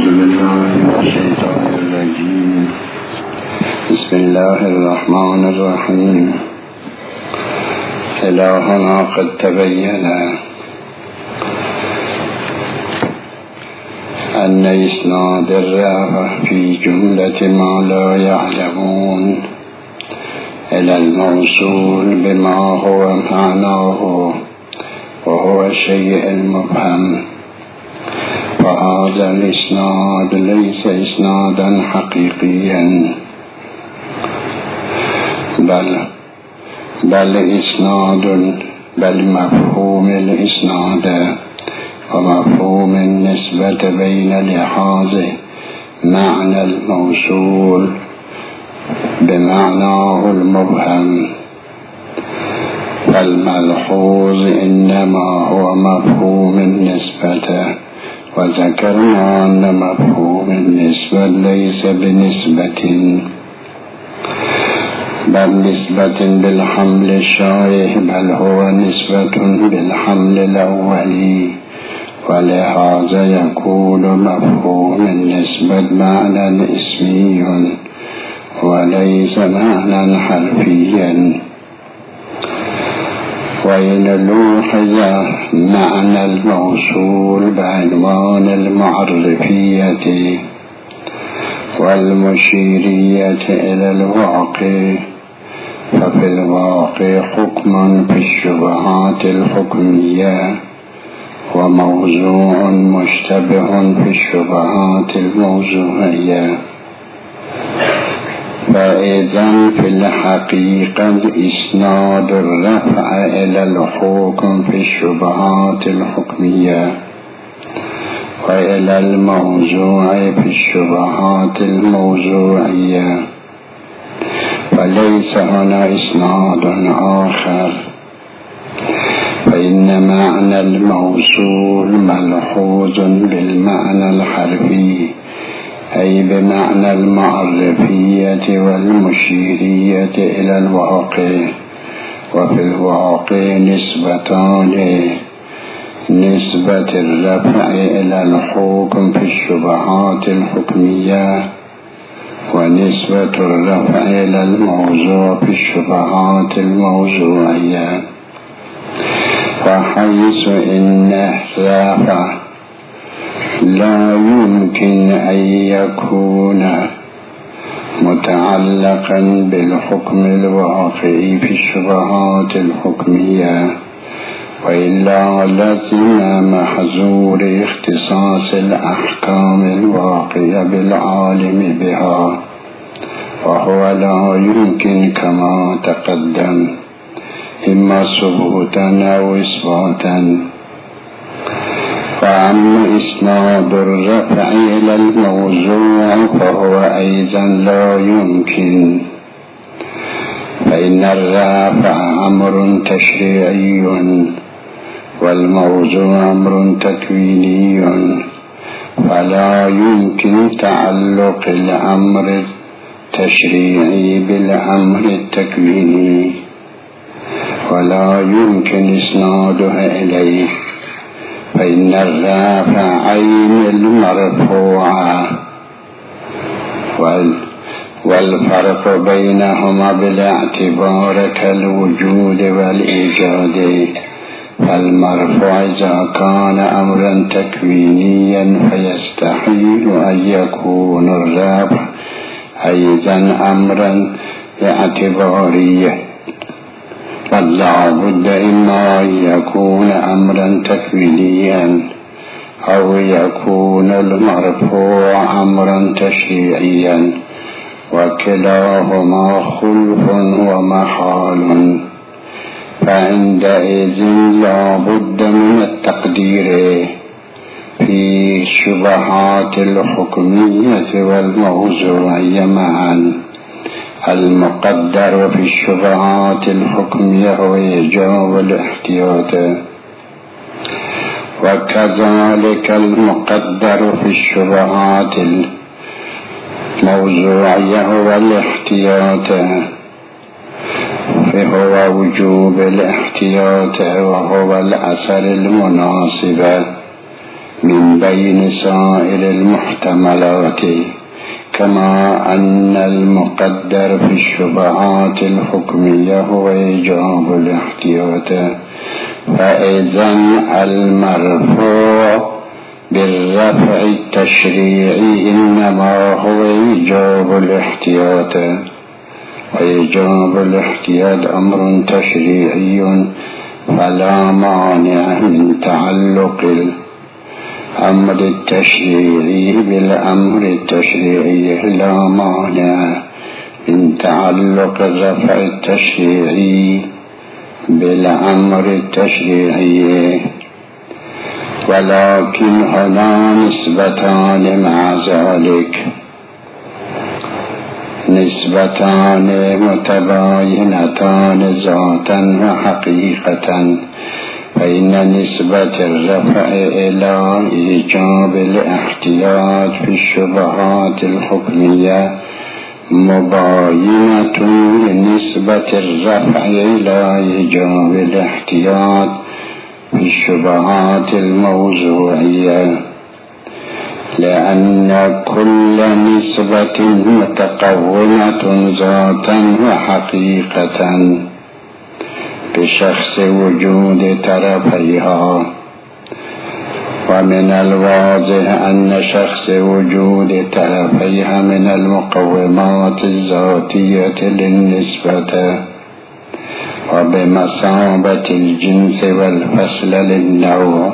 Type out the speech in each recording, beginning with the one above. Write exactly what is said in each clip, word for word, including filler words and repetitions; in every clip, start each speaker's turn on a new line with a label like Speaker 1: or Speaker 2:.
Speaker 1: أعوذ بالله من الشيطان الرجيم. بسم الله الرحمن الرحيم. إلهنا قد تبين أن إسناد الرافع في جملة ما لا يعلمون إلى الموصول بما هو معناه وهو الشيء المبهم، فهذا الإسناد ليس إسنادا حقيقيا، بل بل إسناد بل مفهوم الإسناد ومفهوم النسبة بين لحاظ معنى الموصول بمعناه المبهم، فالملحوظ إنما هو مفهوم النسبة، وذكرنا أن مفهوم النسبة ليس بنسبة بل نسبة بالحمل الشائع، بل هو نسبة بالحمل الأولي، ولهذا يكون مفهوم النسبة معنى اسمي وليس معنى حرفيا. وإن لوحظ معنى الموصول بعنوان المعرفية والمشيرية إلى الواقع، ففي الواقع حكم في الشبهات الحكمية وموضوع مشتبه في الشبهات الموضوعية. فإذن في الحقيقة إسناد الرفع إلى الحكم في الشبهات الحكمية وإلى الموضوع في الشبهات الموضوعية، فليس هنا إسناد آخر، فإن معنى الموصول ملحوظ بالمعنى الحرفي، أي بمعنى المعرفية والمشيرية إلى الواقع. وفي الواقع نسبتان: نسبة الرفع إلى الحكم في الشبهات الحكمية، ونسبة الرفع إلى الموضوع في الشبهات الموضوعية. وحيث إن الرفع لا يمكن أن يكون متعلقا بالحكم الواقعي في الشبهات الحكمية، وإلا لزم محظور اختصاص الأحكام الواقعية بالعالم بها، وهو لا يمكن كما تقدم، إما ثبوتا أو إثباتا. فأما إسناد الرفع إلى الموضوع فهو أيضا لا يمكن، فإن الرفع أمر تشريعي والموضوع أمر تكويني، فلا يمكن تعلق الأمر التشريعي بالأمر التكويني، ولا يمكن إسنادها إليه، فإن الرافع عين المرفوع، والفرق بينهما بالاعتبار كالوجود والإيجاد. فالمرفوع إذا كان أمرا تكوينيا فيستحيل أن يكون الرافع أيضا أمرا اعتباريا، فلا بد إما أن يكون أمرا تكوينيا أو يكون المرفوع أمرا تشريعيا، وكلاهما خلف ومحال. فعندئذ لا بد من التقدير في الشبهات الحكمية والموضوعية معا. المقدر في الشبهات الحكمية هو إيجاب الاحتياط، وكذلك المقدر في الشبهات الموضوعية هو الاحتياط، فهو وجوب الاحتياط وهو الأثر المناسب من بين سائر المحتملات، كما أن المقدر في الشبهات الحكمية هو إيجاب الاحتياط، فإذا المرفوع بالرفع التشريعي إنما هو إيجاب الاحتياط، وإيجاب الاحتياط أمر تشريعي فلا مانع من تعلق الأمر التشريعي بالأمر التشريعي، لا مانع من تعلق الرفع التشريعي بالأمر التشريعي، ولكن هنا نسبتان مع ذلك، نسبتان متباينتان ذاتا وحقيقة. فإن نسبة الرفع إلى إيجاب الاحتياط في الشبهات الحكمية مباينة لنسبة الرفع إلى إيجاب الاحتياط في الشبهات الموضوعية، لأن كل نسبة متقومة ذاتا وحقيقة بشخص وجود طرفيها، ومن الواضح أن شخص وجود طرفيها من المقومات الذاتية للنسبة، وبمثابة الجنس والفصل للنوع.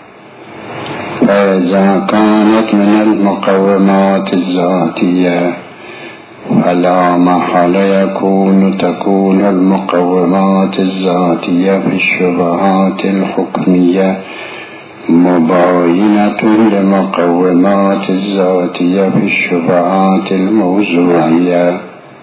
Speaker 1: فإذا كانت من المقومات الذاتية فلا محالة يكون تكون المقومات الذاتية في الشبهات الحكمية مباينة لمقومات الذاتية في الشبهات الموضوعية.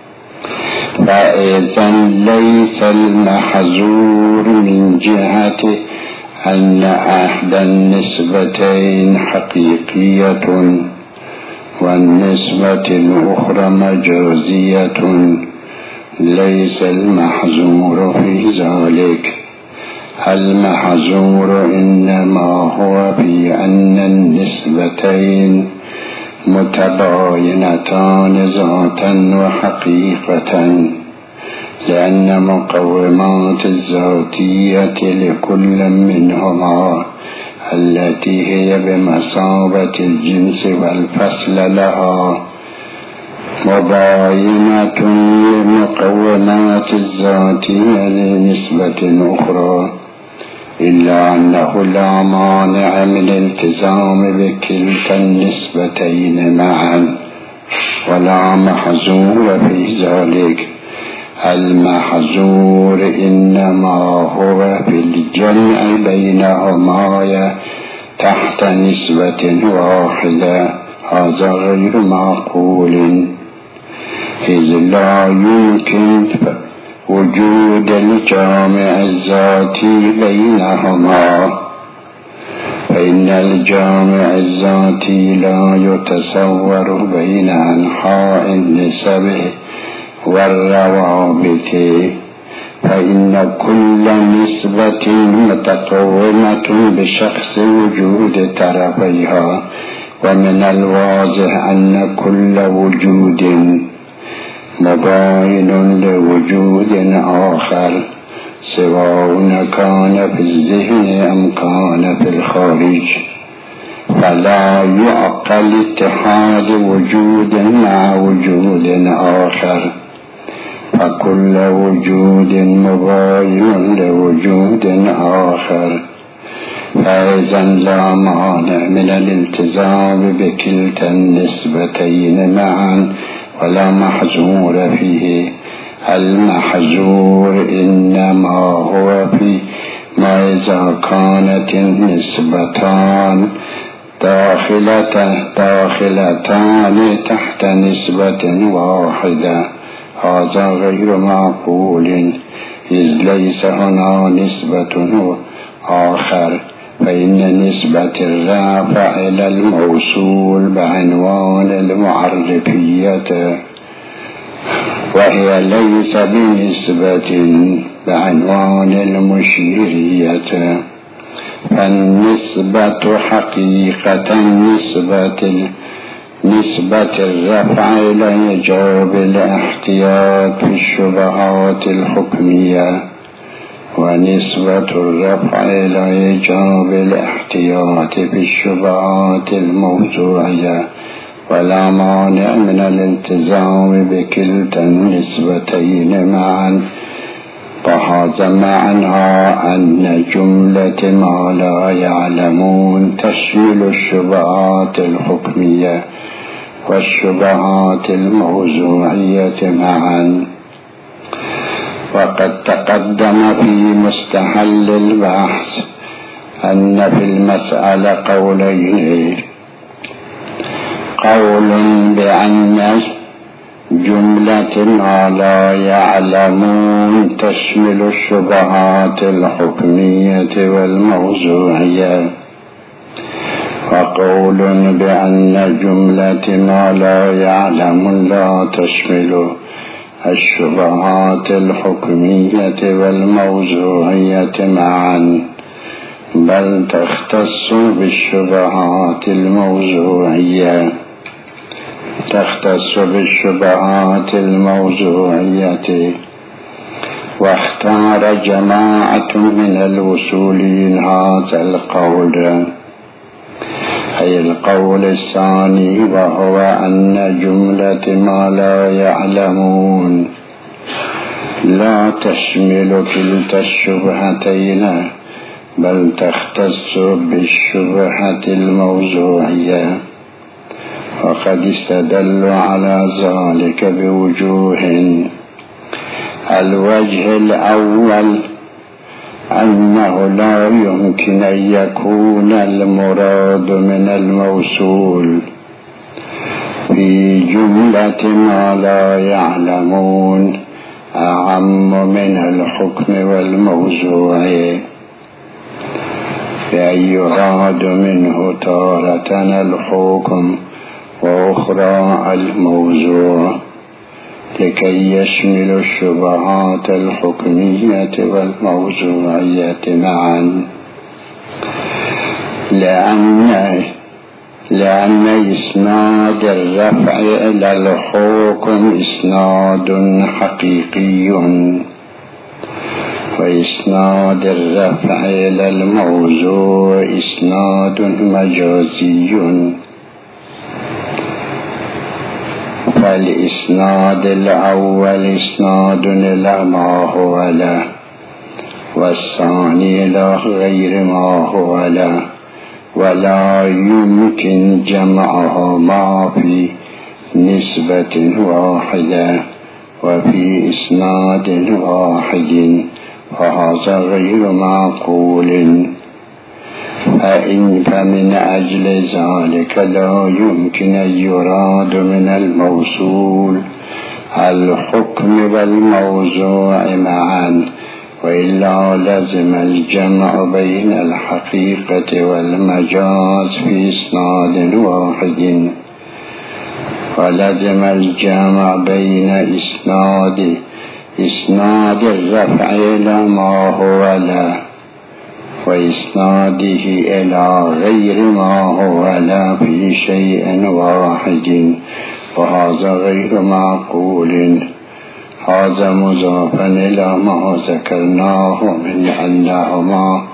Speaker 1: فإذا ليس المحظور من جهة أن أحد النسبتين حقيقية والنسبة الأخرى مجازية، ليس المحظور في ذلك. المحظور إنما هو في أن النسبتين متباينتان ذاتا وحقيقة، لأن مقومات الذاتية لكل منهما التي هي بمثابة الجنس والفصل لها مباينة لمقومات الذاتية لنسبة أخرى، إلا أنه لا مانع من الالتزام بكلتا النسبتين معا، ولا محظور في ذلك. المحظور إنما هو في الجمع بينهما تحت نسبة واحدة، هذا غير معقول، إذ لا يمكن وجود الجامع الذاتي بينهما، فإن الجامع الذاتي لا يتصور بين أنحاء النسب والروابط، فإن كل نسبة متقومة بشخص وجود طرفيها، ومن الواضح أن كل وجود مباين لوجود آخر، سواء كان في الذهن أم كان في الخارج، فلا يعقل اتحاد وجود مع وجود آخر، فكل وجود مباين لوجود آخر. فإذا لا مانع من الالتزام بكلتا النسبتين معا، ولا محظور فيه. المحظور إنما هو في ما إذا كانت النسبتان داخلة داخلتان تحت نسبة واحدة، هذا غير معقول، إذ ليس هنا نسبة آخر، فإن نسبة الرافع إلى الموصول بعنوان المعرفية، وهي ليس بنسبة بعنوان المشيرية، فالنسبة حقيقة نسبة نسبة الرفع إلى جواب الاحتياط في الشبهات الحكمية، ونسبة الرفع إلى جواب الاحتياط في الشبهات الموضوعية، ولا مانع من الالتزام بكلتا النسبتين معا. فهذا معنى أن جملة ما لا يعلمون تشمل الشبهات الحكمية والشبهات الموضوعية معا. وقد تقدم في مستحل البحث أن في المسألة قولين: قول بأن جملة ما لا يعلمون تشمل الشبهات الحكمية والموضوعية، وقول بأن جملة ما لا يعلم لا تشمل الشبهات الحكمية والموضوعية معا، بل تختص بالشبهات الموضوعية تختص بالشبهات الموضوعية. واختار جماعة من الوصولين هذا القول، أي القول الثاني، وهو أن جملة ما لا يعلمون لا تشمل كلتا الشبهتين، بل تختص بالشبهة الموضوعية. وقد استدلوا على ذلك بوجوه: الوجه الأول أنه لا يمكن أن يكون المراد من الموصول في جملة ما لا يعلمون أعم من الحكم والموضوع، بأن يراد منه تارة الحكم وأخرى الموضوع، لكي يشمل الشبهات الحكمية والموضوعية معا. لأن لأن إسناد الرفع إلى الحكم إسناد حقيقي، وإسناد الرفع إلى الموضوع إسناد مجازي. فالإسناد الأول إسناد إلى ما هو له، والثاني إلى غير ما هو له، ولا يمكن جمعهما في نسبة واحدة وفي إسناد واحد، فهذا غير معقول. فإن فمن أجل ذلك لا يمكن أن يراد من الموصول الحكم والموضوع معا، وإلا لزم الجمع بين الحقيقة والمجاز في إسناد واحد، ولزم الجمع بين إسناد إسناد الرفع إلى ما هو له وإسناده إلى غير ما هو لا في شيء واحد، وهذا غير معقول. هذا مضافا إلى ما ذكرناه من أنهما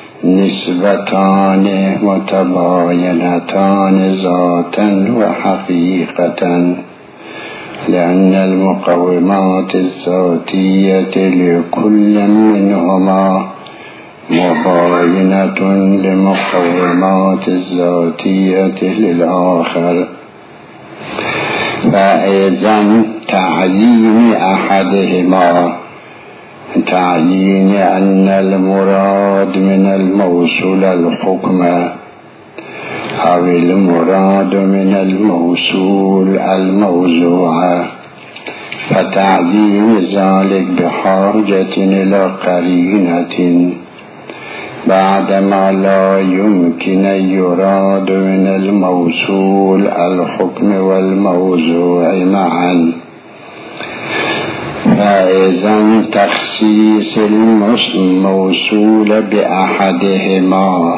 Speaker 1: نسبتان متباينتان ذاتا وحقيقة، لأن المقومات الذاتية لكل منهما مباينة لمقومات الذاتية للآخر. فإذا تعيين أحدهما تعيين أن المراد من الموصول الحكم أو المراد من الموصول الموضوع، فتعيين ذلك بحاجة إلى قرينة، بعدما لا يمكن أن يراد من الموصول الحكم والموضوع معا. فإذا تخصيص الموصول بأحدهما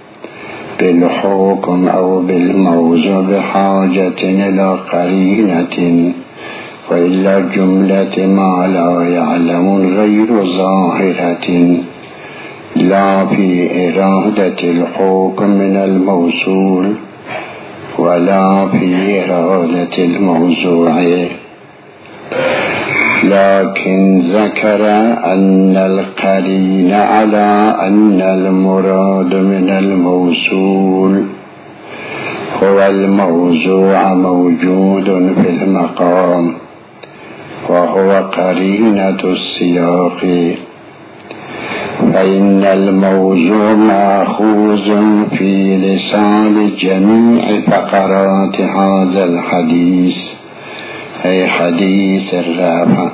Speaker 1: بالحكم أو بالموضوع بحاجة إلى قرينة، وإلا جملة ما لا يعلم غير ظاهرة لا في إرادة الحكم من الموصول ولا في إرادة الموضوع، لكن ذكر أن القرين على أن المراد من الموصول هو الموضوع موجود في المقام، وهو قرينة السياق، فإن الموضوع مأخوذ في لسان جميع فقرات هذا الحديث، أي حديث الرافع.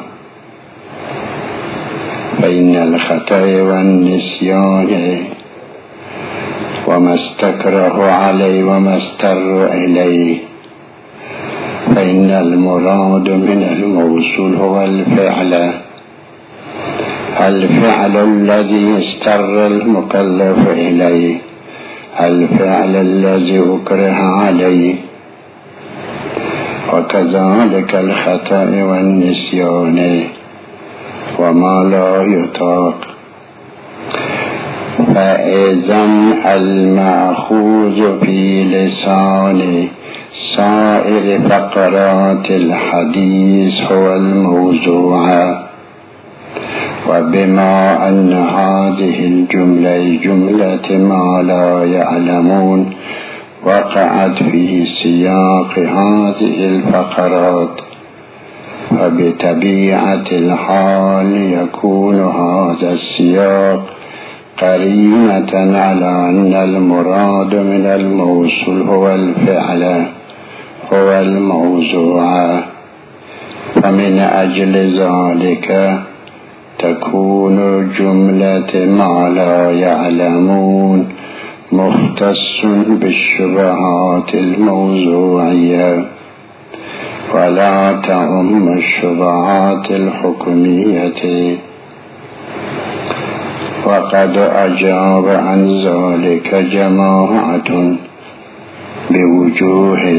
Speaker 1: فإن الخطأ والنسيان وما استكره عليه وما استر إليه، فإن المراد من الموصول هو الفعل الفعل الذي استر المكلف إليه، الفعل الذي أكره عليه، وكذلك الخطأ والنسيان وما لا يطاق. فإذا المأخوذ في لسان سائر فقرات الحديث هو الموضوع، وبما أن هذه الجملة جملة ما لا يعلمون وقعت في سياق هذه الفقرات، فبطبيعة الحال يكون هذا السياق قرينة على أن المراد من الموصول هو الفعل هو الموضوع. فمن أجل ذلك تكون جملة ما لا يعلمون مختص بالشبهات الموضوعية، ولا تعم الشبهات الحكمية. وقد أجاب عن ذلك جماعة بوجوه.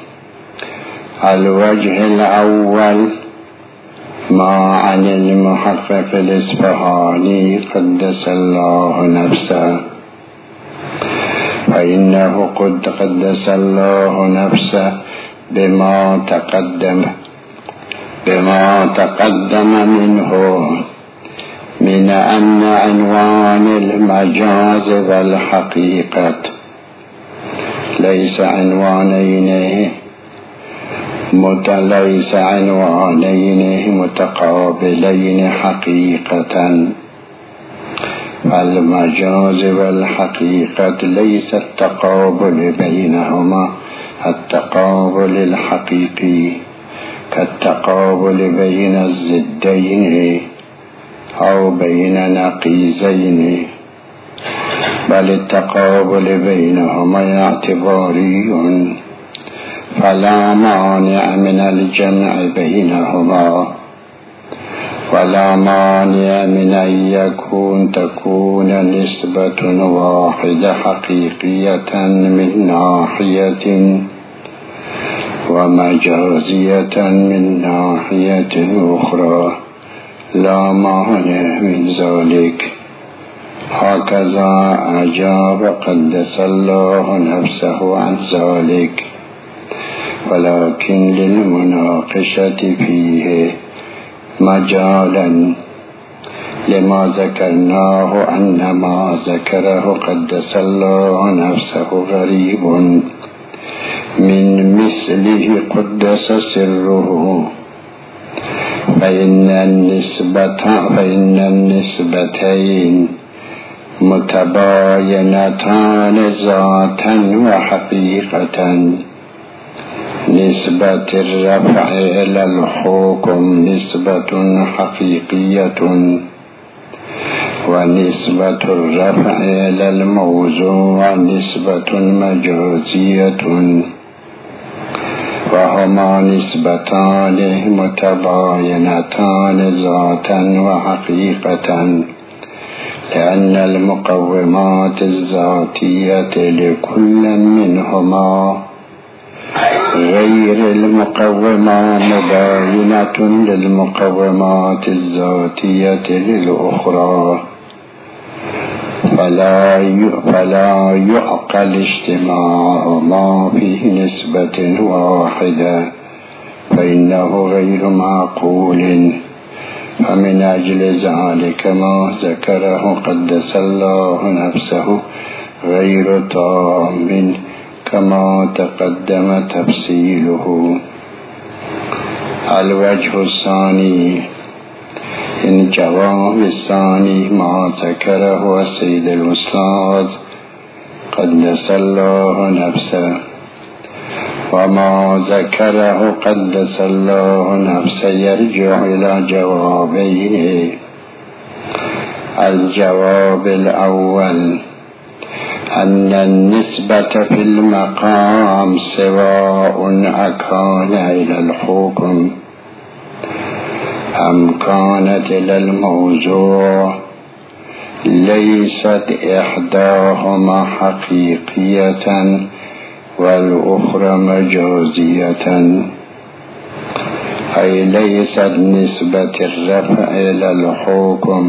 Speaker 1: الوجه الأول ما عن المحقق الإصفهاني قدس الله نفسه، فإنه قد قدس الله نفسه بما تقدم بما تقدم منه من أن عنوان المجاز والحقيقة ليس عنوانين ليس عنوانين متقابلين حقيقة، فالمجاز والحقيقة ليس التقابل بينهما التقابل الحقيقي كالتقابل بين الضدين أو بين نقيضين، بل التقابل بينهما اعتباري، فلا مانع من الجمع بينهما، ولا مانع من أن يكون تكون نسبة واحدة حقيقية من ناحية ومجازية من ناحية أخرى، لا مانع من ذلك. هكذا أجاب قدس الله نفسه عن ذلك، ولكن للمناقشة فيه مجالا لما ذكرناه أن ما ذكره قدس الله نفسه غريب من مثله قدس سره، فإن النسبة فإن النسبتين متباينتان ذاتا وحقيقة. نسبة الرفع إلى الحكم نسبة حقيقية، ونسبة الرفع إلى الموضوع نسبة مجازية، وهو هما نسبتان متباينتان ذاتا وحقيقة، لأن المقومات الذاتية لكل منهما غير المقومات مباينة للمقومات الذاتية للأخرى، فلا فلا يعقل اجتماع ما فيه نسبة واحدة، فإنه غير معقول. فمن أجل ذلك ما ذكره قدس الله نفسه غير تام كما تقدم تفصيله. الوجه الثاني إن جواب الثاني ما ذكره السيد الأستاذ قدس الله نفسه، وما ذكره قدس الله نفسه يرجع إلى جوابين. الجواب الأول أن النسبة في المقام سواء أكان إلى الحكم أم كانت إلى الموضوع ليست إحداهما حقيقية والأخرى مجازية، أي ليست نسبة الرفع إلى الحكم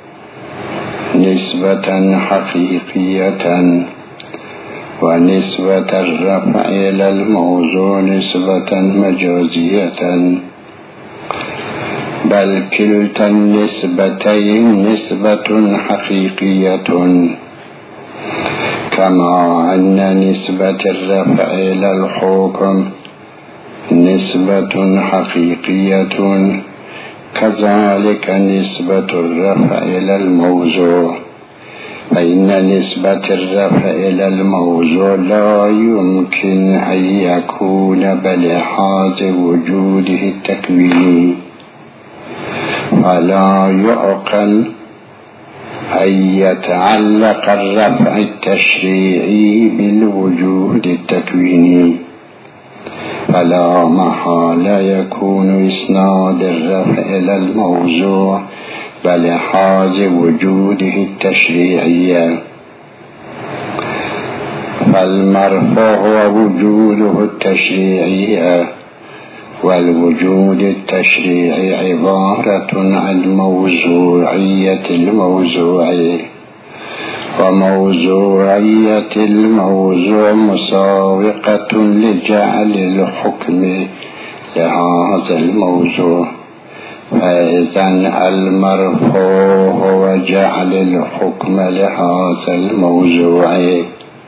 Speaker 1: نسبة حقيقية ونسبة الرفع إلى الموضوع نسبة مجازية، بل كلتا النسبتين نسبة حقيقية، كما أن نسبة الرفع إلى الحكم نسبة حقيقية، كذلك نسبة الرفع إلى الموضوع، فإن نسبة الرفع إلى الموضوع لا يمكن أن يكون بلحاظ وجوده التكويني، فلا يعقل أن يتعلق الرفع التشريعي بالوجود التكويني، فلا محالة يكون إسناد الرفع إلى الموضوع بلحاظ وجوده التشريعي، فالمرفوع هو وجوده التشريعي، والوجود التشريعي عبارة عن موضوعية الموضوع، وموضوعية الموضوع مساوقة لجعل الحكم لهذا الموضوع، فإذا المرفوع هو جعل الحكم لهذا الموضوع.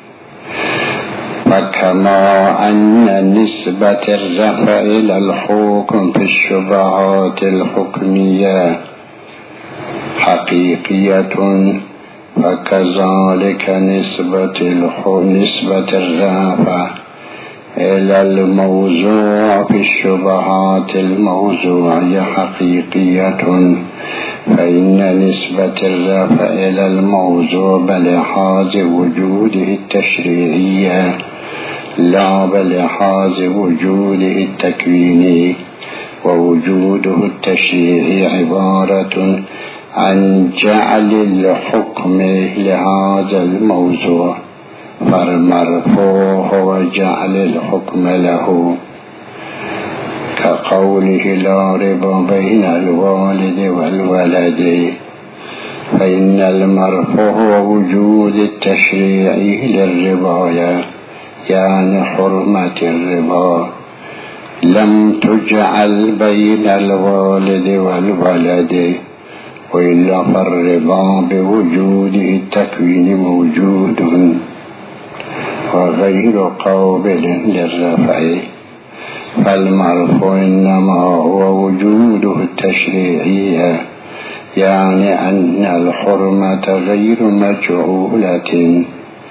Speaker 1: فكما أن نسبة الرفع إلى الحكم في الشبهات الحكمية حقيقية، فكذلك نسبة نسبة الرفع إلى الموضوع في الشبهات الموضوعية حقيقية، فإن نسبة الرفع إلى الموضوع بلحاظ وجوده التشريعي لا بلحاظ وجوده التكويني، ووجوده التشريعي عبارة عن جعل الحكم لهذا الموضوع، فالمرفوع هو جعل الحكم له، كقوله لا ربا بين الوالد والولد، فإن المرفوع هو وجود التشريعي للرباية، يعني حرمة الربا، لم تجعل بين الوالد والولد، وإلا فالربا بوجوده التكوين موجود وغير قابل للرفع، فالمرفوع إنما هو وجوده التشريعي، يعني أن الحرمة غير مجعولة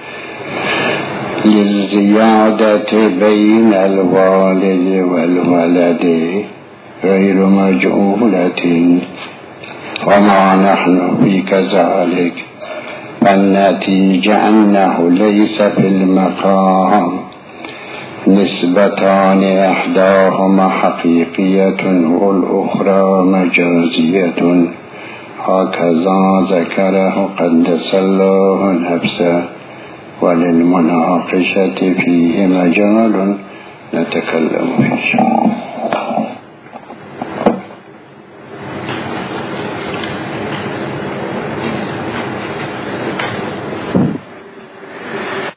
Speaker 1: للزيادة بين الوالد والولد، غير مجعولة، وما نحن في كذلك، فالنتيجة أنه ليس في المقام نسبتان إحداهما حقيقية والأخرى مجازية، هكذا ذكره قدس الله نفسه، وللمناقشة فيه مجال نتكلم فيه.